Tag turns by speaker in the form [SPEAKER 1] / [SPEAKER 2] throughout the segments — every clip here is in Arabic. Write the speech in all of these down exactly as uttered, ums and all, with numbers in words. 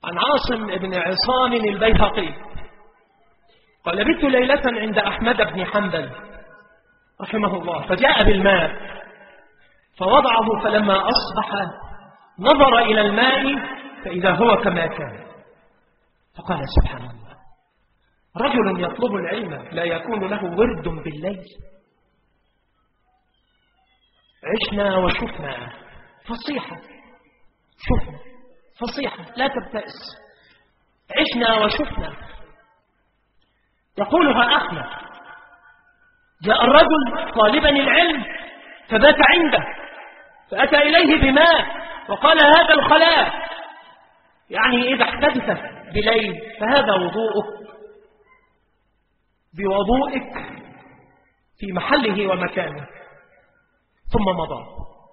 [SPEAKER 1] عن عاصم بن عصام البيهقي قال: بت ليلة عند أحمد بن حنبل رحمه الله، فجاء بالماء فوضعه، فلما أصبح نظر إلى الماء فإذا هو كما كان، فقال: سبحان الله، رجل يطلب العلم لا يكون له ورد بالليل. عشنا وشفنا، فصيحة، شفنا فصيحة، لا تبتئس. عشنا وشفنا. يقولها أحمد: جاء الرجل طالبا العلم فبات عنده، فأتى إليه بماء وقال: هذا الخلاء، يعني إذا احتدث بليل فهذا وضوءك، بوضوءك في محله ومكانه. ثم مضى.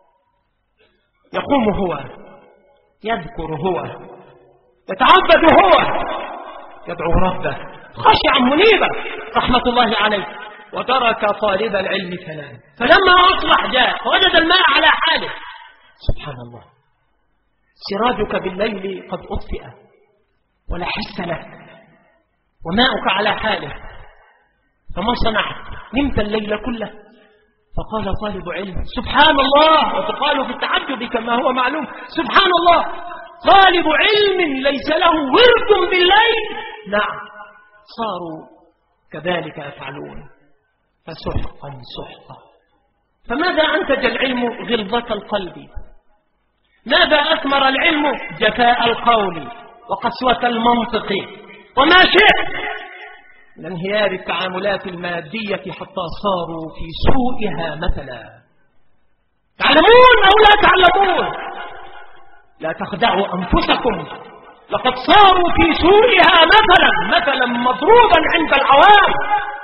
[SPEAKER 1] يقوم هو، يذكر هو، يتعبد هو، يدعو ربه خشعا منيبا رحمة الله عليه، وترك طالب العلم فنام. فلما أصبح جاء فوجد الماء على حاله. سبحان الله، سراجك بالليل قد أطفئ ولا حس لك، وماؤك على حاله، فما صنعت؟ نمت الليل كله؟ فقال طالب علم: سبحان الله. وتقال في التعجب كما هو معلوم: سبحان الله، طالب علم ليس له ورد بالليل. نعم، صاروا كذلك يفعلون، فسحقا سحقا. فماذا أنتج العلم؟ غلظة القلب. ماذا أثمر العلم؟ جفاء القول وقسوة المنطق وما شئت من انهيار التعاملات المادية، حتى صاروا في سوءها مثلا. تعلمون أو لا تعلمون؟ لا تخدعوا أنفسكم، لقد صاروا في سوءها مثلا، مثلا مضروبا عند العوام.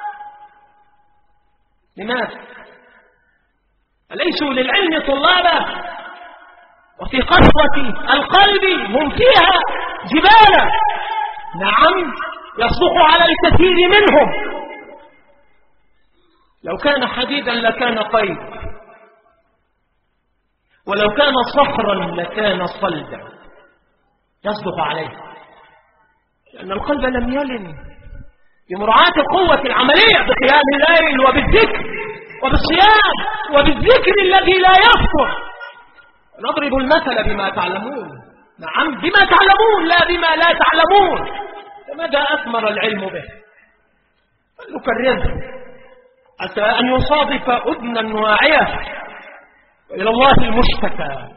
[SPEAKER 1] لماذا؟ أليسوا للعلم طلابا؟ وفي قسوة القلب هم فيها جبالا. نعم، يصدق على الكثير منهم. لو كان حديدا لكان قيد، ولو كان صخرا لكان صلدا. يصدق عليه، لأن القلب لم يلن بمراعاة القوة العملية بقيام الليل وبالذكر وبالصيام وبالذكر الذي لا يفتر. نضرب المثل بما تعلمون. نعم، بما تعلمون لا بما لا تعلمون. فماذا أثمر العلم به؟ نكرره حتى أن يصادف أذنا واعية، وإلى الله المشتكى.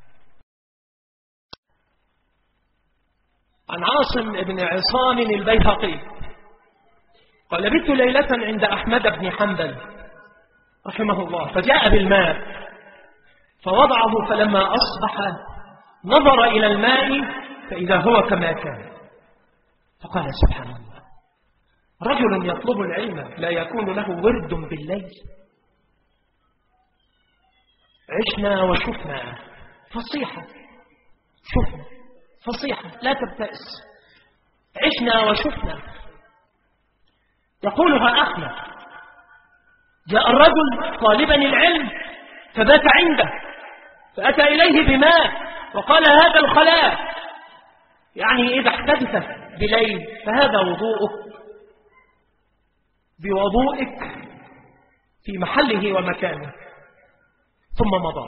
[SPEAKER 1] عن عاصم بن عصام البيهقي قال: بت ليلة عند أحمد بن حنبل رحمه الله، فجاء بالماء فوضعه، فلما أصبح نظر إلى الماء فإذا هو كما كان، فقال: سبحان الله، رجل يطلب العلم لا يكون له ورد بالليل. عشنا وشفنا، فصيحة، شفنا فصيحة، لا تبتئس. عشنا وشفنا. يقولها أحمد: جاء الرجل طالبا العلم فبات عنده، فأتى إليه بماء وقال: هذا الخلاء، يعني إذا احتدث بليل فهذا وضوءك، بوضوءك في محله ومكانه. ثم مضى.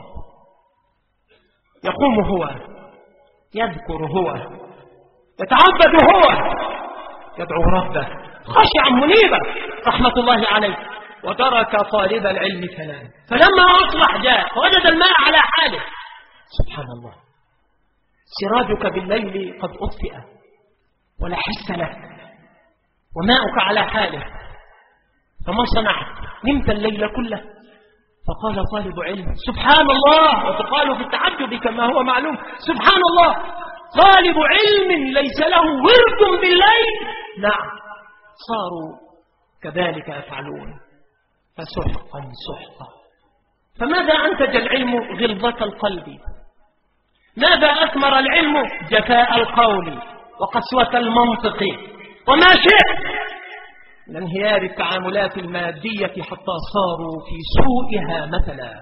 [SPEAKER 1] يقوم هو، يذكر هو، يتعبد هو، يدعو ربه خشعا منيبا رحمة الله عليه، وترك طالب العلم فنام. فلما أصبح جاء فوجد الماء على حاله. سبحان الله، سراجك بالليل قد أطفئ ولا حس لك، وماؤك على حاله، فما صنعت؟ نمت الليل كله؟ فقال طالب علم: سبحان الله. وتقال في التعجب كما هو معلوم: سبحان الله، طالب علم ليس له ورد بالليل. نعم، صاروا كذلك يفعلون، فسحقا سحقا. فماذا أنتج العلم؟ غلظة القلب. ماذا أثمر العلم؟ جفاء القول وقسوة المنطق وما شئت من انهيار التعاملات المادية، حتى صاروا في سوءها مثلا.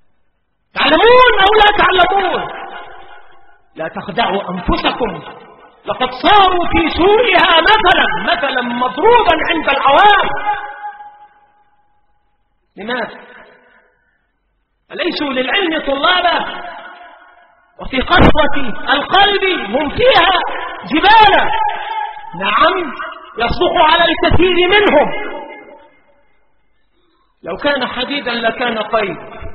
[SPEAKER 1] تعلمون أو لا تعلمون؟ لا تخدعوا أنفسكم، لقد صاروا في سورها مثلا مثلا مضروبا عند العوام. لماذا؟ أليسوا للعلم طلابا؟ وفي قسوة القلب هم فيها جبالا. نعم، يصدق على الكثير منهم. لو كان حديدا لكان قيد،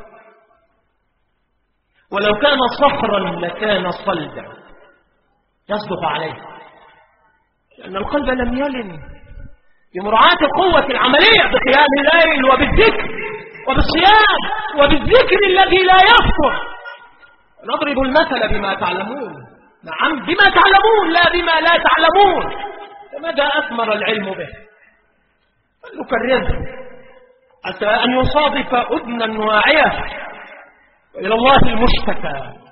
[SPEAKER 1] ولو كان صخرا لكان صلدا. يصدق عليه لأن القلب لم يلن بمراعاة قوة العملية بقيام الليل وبالذكر وبالصيام وبالذكر الذي لا يفتر. نضرب المثل بما تعلمون. نعم، بما تعلمون لا بما لا تعلمون. فماذا أثمر العلم به؟ فلنكرره حتى أن يصادف أذنا واعية. وإلى الله المشتكى.